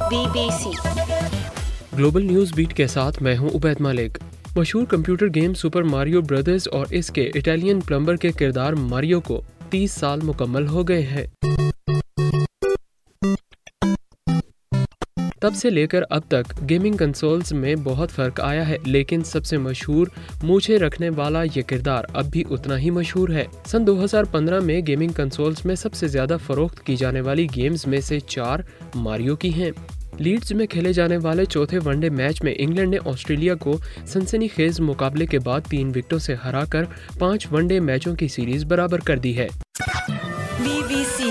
BBC global news beat के साथ मैं हूं उबैद मलिक। मशहूर computer game Super Mario Brothers और इसके इटालियन प्लम्बर के किरदार मारियो को 30 साल मुकम्मल हो गए हैं। तब से लेकर अब तक गेमिंग कंसोल्स में बहुत फ़र्क आया है, लेकिन सबसे मशहूर मूछें रखने वाला ये किरदार अब भी उतना ही मशहूर है। सन 2015 में गेमिंग कंसोल्स में सबसे ज़्यादा फ़रोख्त की जाने वाली गेम्स में से 4 मारियो की हैं। लीड्स में खेले जाने वाले चौथे वनडे मैच में इंग्लैंड ने ऑस्ट्रेलिया को सनसनीखेज मुकाबले के बाद 3 विकेटों से हराकर 5 वनडे मैचों की सीरीज बराबर कर दी है। BBC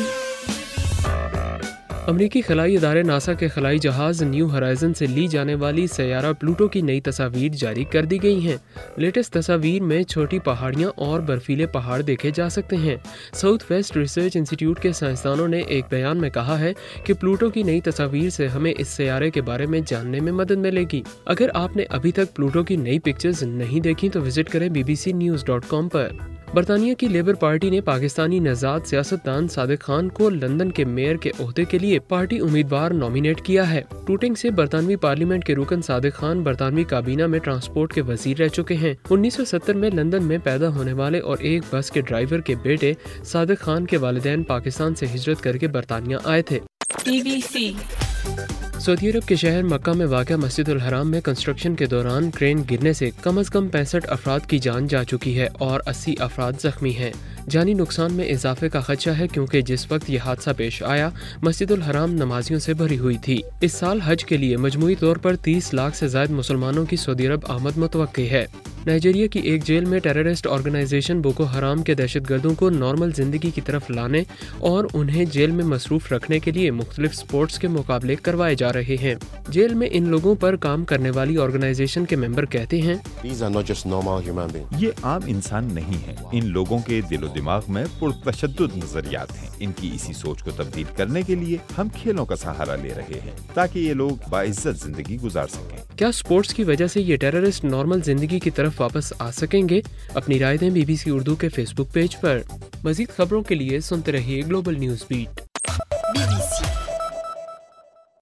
अमरीकी खलाई इदारे नासा के खलाई जहाज न्यू होराइजन से ली जाने वाली सैयारा प्लूटो की नई तस्वीर जारी कर दी गई हैं। लेटेस्ट तस्वीर में छोटी पहाड़ियां और बर्फीले पहाड़ देखे जा सकते हैं। साउथ वेस्ट रिसर्च इंस्टीट्यूट के साइंसदानों ने एक बयान में कहा है कि प्लूटो की नई तस्वीर से हमें इस सैयारे के बारे में जानने में मदद मिलेगी। अगर आपने अभी तक प्लूटो की नई पिक्चर्स नहीं देखी तो विजिट करें bbcnews.com पर। बरतानिया की लेबर पार्टी ने पाकिस्तानी नजाद सियासतदान सादिक खान को लंदन के मेयर के ओहदे के लिए पार्टी उम्मीदवार नॉमिनेट किया है। टूटिंग से बरतानवी पार्लियामेंट के रुकन सादिक खान बरतानवी काबीना में ट्रांसपोर्ट के वजीर रह चुके हैं। 1970 में लंदन में पैदा होने वाले और एक बस के ड्राइवर के बेटे सादिक खान के वालिदैन पाकिस्तान से हिजरत करके बरतानिया आए थे। BBC सऊदी अरब के शहर मक्का में वाक़ा मस्जिदुल हराम में कंस्ट्रक्शन के दौरान क्रेन गिरने से कम 65 अफराद की जान जा चुकी है और 80 अफराद जख्मी हैं। जानी नुकसान में इजाफे का खदशा है क्योंकि जिस वक्त ये हादसा पेश आया मस्जिदुल हराम नमाजियों से भरी हुई थी। इस साल हज के लिए मजमूई तौर पर 30 लाख से ज्यादा मुसलमानों की सऊदी अरब आमद मुतवक्की है। नाइजीरिया की एक जेल में टेररिस्ट ऑर्गेनाइजेशन बोको हराम के दहशतगर्दों को नॉर्मल जिंदगी की तरफ लाने और उन्हें जेल में मसरूफ रखने के लिए मुख्तलिफ स्पोर्ट्स के मुकाबले करवाए जा रहे हैं। जेल में इन लोगों पर काम करने वाली ऑर्गेनाइजेशन के मेंबर कहते हैं, ये आम इंसान नहीं है। इन लोगों के दिलो दिमाग में पुरतशद्दुद नजरियात हैं। इनकी इसी सोच को तब्दील करने के लिए हम खेलों का सहारा ले रहे हैं ताकि ये लोग बाइज्जत जिंदगी गुजार सकें। क्या स्पोर्ट्स की वजह से ये टेररिस्ट नॉर्मल जिंदगी की तरफ वापस आ सकेंगे? अपनी राय दें BBC उर्दू के फेसबुक पेज पर। मजीद खबरों के लिए सुनते रहिए ग्लोबल न्यूज़ बीट।